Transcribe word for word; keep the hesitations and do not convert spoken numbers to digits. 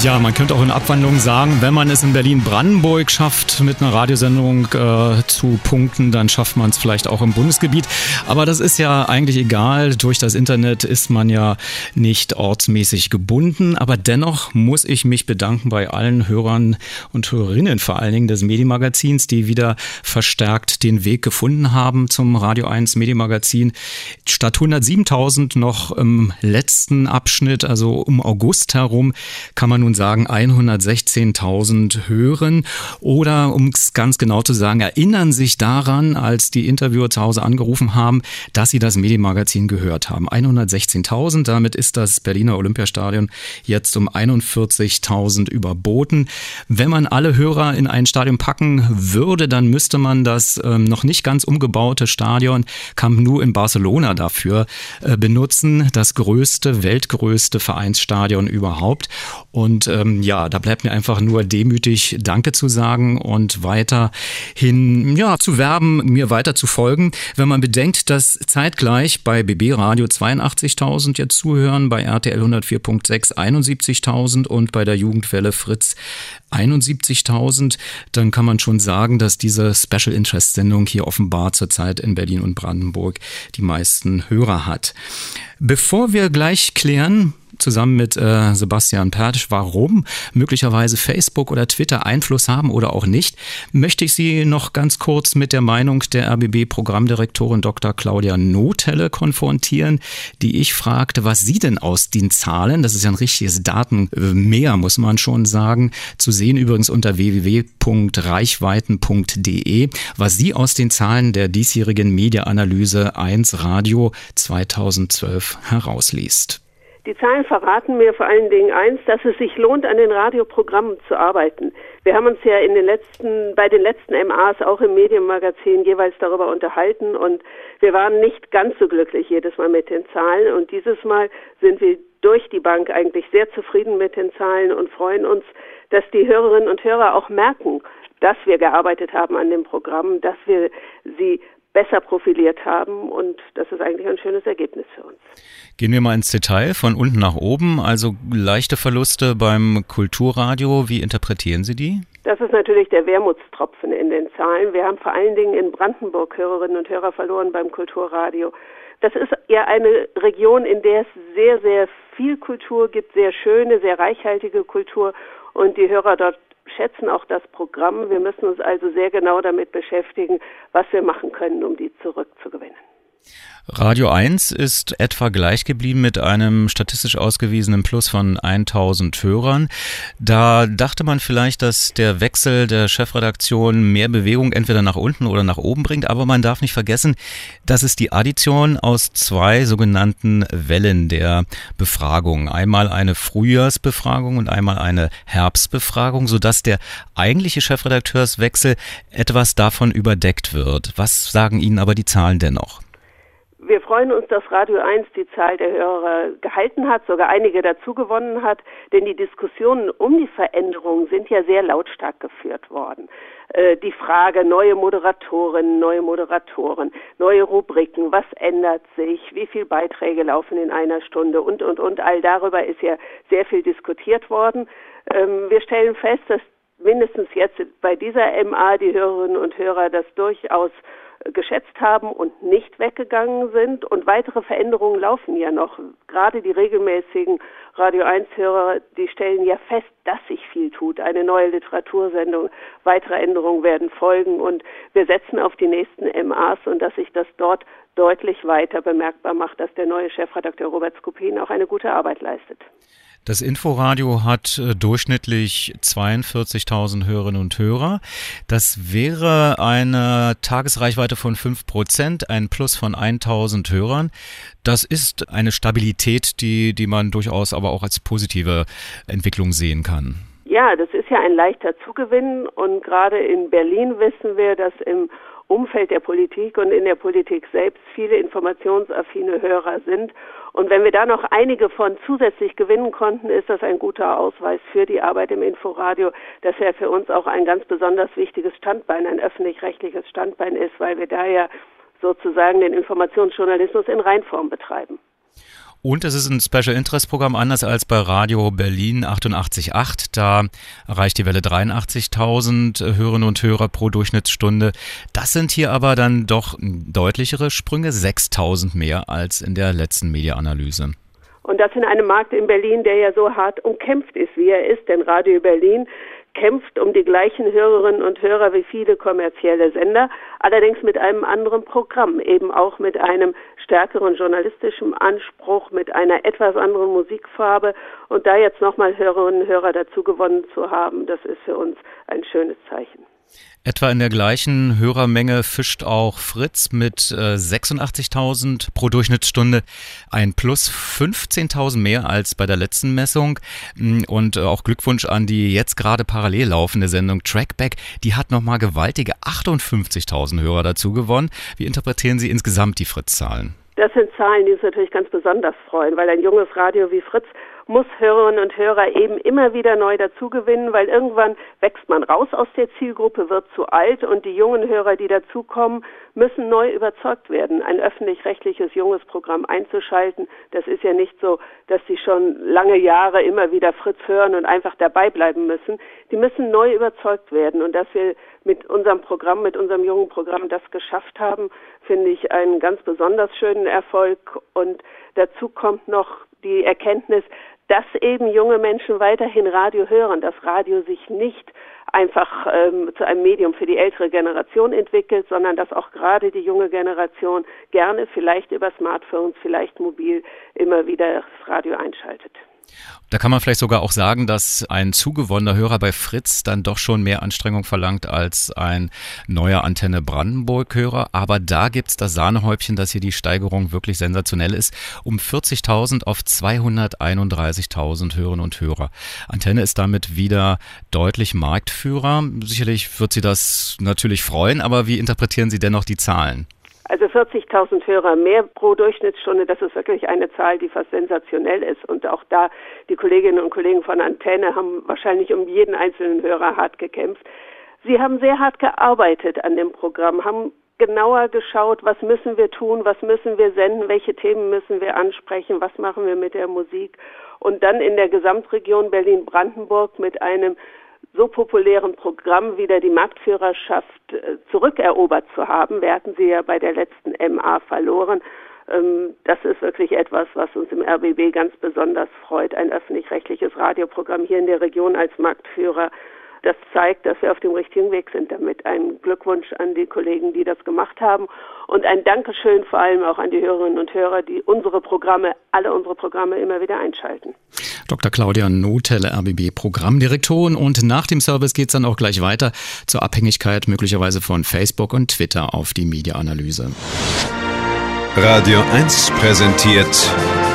Ja, man könnte auch in Abwandlung sagen, wenn man es in Berlin-Brandenburg schafft, mit einer Radiosendung äh, zu punkten, dann schafft man es vielleicht auch im Bundesgebiet. Aber das ist ja eigentlich egal. Durch das Internet ist man ja nicht ortsmäßig gebunden. Aber dennoch muss ich mich bedanken bei allen Hörern und Hörerinnen, vor allen Dingen des Medienmagazins, die wieder verstärkt den Weg gefunden haben zum Radio eins Medienmagazin. Statt hundertsiebentausend noch im letzten Abschnitt, also um August herum, kann man nun sagen, hundertsechzehntausend hören. Oder, um es ganz genau zu sagen, erinnern sich daran, als die Interviewer zu Hause angerufen haben, dass sie das Medienmagazin gehört haben. hundertsechzehntausend, damit ist das Berliner Olympiastadion jetzt um einundvierzigtausend überboten. Wenn man alle Hörer in ein Stadion packen würde, dann müsste man das ähm, noch nicht ganz umgebaute Stadion Camp Nou in Barcelona dafür äh, benutzen. Das größte, weltgrößte Vereinsstadion überhaupt. Und ähm, ja, da bleibt mir einfach nur demütig Danke zu sagen und weiterhin ja, zu werben, mir weiter zu folgen. Wenn man bedenkt, dass zeitgleich bei B B Radio zweiundachtzigtausend jetzt zuhören, bei R T L hundertvier Komma sechs einundsiebzigtausend und bei der Jugendwelle Fritz einundsiebzigtausend, dann kann man schon sagen, dass diese Special Interest Sendung hier offenbar zurzeit in Berlin und Brandenburg die meisten Hörer hat. Bevor wir gleich klären, zusammen mit äh, Sebastian Pertsch, warum möglicherweise Facebook oder Twitter Einfluss haben oder auch nicht, möchte ich Sie noch ganz kurz mit der Meinung der R B B-Programmdirektorin Doktor Claudia Nothelle konfrontieren, die ich fragte, was sie denn aus den Zahlen, das ist ja ein richtiges Datenmeer, muss man schon sagen, zu sehen übrigens unter w w w punkt reichweiten punkt d e, was sie aus den Zahlen der diesjährigen Media-Analyse eins Radio zweitausendzwölf herausliest. Die Zahlen verraten mir vor allen Dingen eins, dass es sich lohnt, an den Radioprogrammen zu arbeiten. Wir haben uns ja in den letzten, bei den letzten M As auch im Medienmagazin jeweils darüber unterhalten und wir waren nicht ganz so glücklich jedes Mal mit den Zahlen und dieses Mal sind wir durch die Bank eigentlich sehr zufrieden mit den Zahlen und freuen uns, dass die Hörerinnen und Hörer auch merken, dass wir gearbeitet haben an dem Programm, dass wir sie besser profiliert haben und das ist eigentlich ein schönes Ergebnis für uns. Gehen wir mal ins Detail, von unten nach oben, also leichte Verluste beim Kulturradio, wie interpretieren Sie die? Das ist natürlich der Wermutstropfen in den Zahlen. Wir haben vor allen Dingen in Brandenburg Hörerinnen und Hörer verloren beim Kulturradio. Das ist ja eine Region, in der es sehr, sehr viel Kultur gibt, sehr schöne, sehr reichhaltige Kultur und die Hörer dort schätzen auch das Programm. Wir müssen uns also sehr genau damit beschäftigen, was wir machen können, um die zurückzugewinnen. Radio eins ist etwa gleich geblieben mit einem statistisch ausgewiesenen Plus von tausend Hörern. Da dachte man vielleicht, dass der Wechsel der Chefredaktion mehr Bewegung entweder nach unten oder nach oben bringt, aber man darf nicht vergessen, das ist die Addition aus zwei sogenannten Wellen der Befragung. Einmal eine Frühjahrsbefragung und einmal eine Herbstbefragung, sodass der eigentliche Chefredakteurswechsel etwas davon überdeckt wird. Was sagen Ihnen aber die Zahlen dennoch? Wir freuen uns, dass Radio eins die Zahl der Hörer gehalten hat, sogar einige dazu gewonnen hat, denn die Diskussionen um die Veränderungen sind ja sehr lautstark geführt worden. Äh, die Frage, neue Moderatorinnen, neue Moderatoren, neue Rubriken, was ändert sich, wie viele Beiträge laufen in einer Stunde und, und, und, all darüber ist ja sehr viel diskutiert worden. Ähm, wir stellen fest, dass mindestens jetzt bei dieser M A die Hörerinnen und Hörer das durchaus geschätzt haben und nicht weggegangen sind und weitere Veränderungen laufen ja noch. Gerade die regelmäßigen Radio eins Hörer, die stellen ja fest, dass sich viel tut. Eine neue Literatursendung, weitere Änderungen werden folgen und wir setzen auf die nächsten M As und dass sich das dort deutlich weiter bemerkbar macht, dass der neue Chefredakteur Robert Skopin auch eine gute Arbeit leistet. Das Inforadio hat äh, durchschnittlich zweiundvierzigtausend Hörerinnen und Hörer. Das wäre eine Tagesreichweite von fünf Prozent, ein Plus von tausend Hörern. Das ist eine Stabilität, die, die man durchaus aber auch als positive Entwicklung sehen kann. Ja, das ist ja ein leichter Zugewinn und gerade in Berlin wissen wir, dass im Umfeld der Politik und in der Politik selbst viele informationsaffine Hörer sind. Und wenn wir da noch einige von zusätzlich gewinnen konnten, ist das ein guter Ausweis für die Arbeit im Inforadio, dass er für uns auch ein ganz besonders wichtiges Standbein, ein öffentlich-rechtliches Standbein ist, weil wir da ja sozusagen den Informationsjournalismus in Reinform betreiben. Und es ist ein Special Interest Programm, anders als bei Radio Berlin achtundachtzig Komma acht. Da erreicht die Welle dreiundachtzigtausend Hörerinnen und Hörer pro Durchschnittsstunde. Das sind hier aber dann doch deutlichere Sprünge, sechstausend mehr als in der letzten Mediaanalyse. Und das in einem Markt in Berlin, der ja so hart umkämpft ist, wie er ist, denn Radio Berlin kämpft um die gleichen Hörerinnen und Hörer wie viele kommerzielle Sender, allerdings mit einem anderen Programm, eben auch mit einem stärkeren journalistischen Anspruch, mit einer etwas anderen Musikfarbe. Und da jetzt nochmal Hörerinnen und Hörer dazu gewonnen zu haben, das ist für uns ein schönes Zeichen. Etwa in der gleichen Hörermenge fischt auch Fritz mit äh, sechsundachtzigtausend pro Durchschnittsstunde, ein Plus fünfzehntausend mehr als bei der letzten Messung. Und äh, auch Glückwunsch an die jetzt gerade parallel laufende Sendung Trackback. Die hat nochmal gewaltige achtundfünfzigtausend Hörer dazu gewonnen. Wie interpretieren Sie insgesamt die Fritz-Zahlen? Das sind Zahlen, die uns natürlich ganz besonders freuen, weil ein junges Radio wie Fritz muss Hörerinnen und Hörer eben immer wieder neu dazugewinnen, weil irgendwann wächst man raus aus der Zielgruppe, wird zu alt und die jungen Hörer, die dazukommen, müssen neu überzeugt werden, ein öffentlich-rechtliches junges Programm einzuschalten. Das ist ja nicht so, dass sie schon lange Jahre immer wieder Fritz hören und einfach dabei bleiben müssen. Die müssen neu überzeugt werden und dass wir mit unserem Programm, mit unserem jungen Programm das geschafft haben, finde ich einen ganz besonders schönen Erfolg. Und dazu kommt noch die Erkenntnis, dass eben junge Menschen weiterhin Radio hören, dass Radio sich nicht einfach ähm, zu einem Medium für die ältere Generation entwickelt, sondern dass auch gerade die junge Generation gerne vielleicht über Smartphones, vielleicht mobil immer wieder das Radio einschaltet. Da kann man vielleicht sogar auch sagen, dass ein zugewonnener Hörer bei Fritz dann doch schon mehr Anstrengung verlangt als ein neuer Antenne Brandenburg-Hörer. Aber da gibt's das Sahnehäubchen, dass hier die Steigerung wirklich sensationell ist. Um vierzigtausend auf zweihunderteinunddreißigtausend Hörerinnen und Hörer. Antenne ist damit wieder deutlich Marktführer. Sicherlich wird Sie das natürlich freuen, aber wie interpretieren Sie dennoch die Zahlen? Also vierzigtausend Hörer mehr pro Durchschnittsstunde, das ist wirklich eine Zahl, die fast sensationell ist. Und auch da, die Kolleginnen und Kollegen von Antenne haben wahrscheinlich um jeden einzelnen Hörer hart gekämpft. Sie haben sehr hart gearbeitet an dem Programm, haben genauer geschaut, was müssen wir tun, was müssen wir senden, welche Themen müssen wir ansprechen, was machen wir mit der Musik. Und dann in der Gesamtregion Berlin-Brandenburg mit einem so populären Programm wieder die Marktführerschaft äh, zurückerobert zu haben. Wir hatten sie ja bei der letzten M A verloren. Ähm, das ist wirklich etwas, was uns im R B B ganz besonders freut. Ein öffentlich-rechtliches Radioprogramm hier in der Region als Marktführer. Das zeigt, dass wir auf dem richtigen Weg sind damit. Ein Glückwunsch an die Kollegen, die das gemacht haben. Und ein Dankeschön vor allem auch an die Hörerinnen und Hörer, die unsere Programme, alle unsere Programme immer wieder einschalten. Doktor Claudia Nothelle, R B B-Programmdirektorin. Und nach dem Service geht es dann auch gleich weiter zur Abhängigkeit möglicherweise von Facebook und Twitter auf die Mediaanalyse. Radio eins präsentiert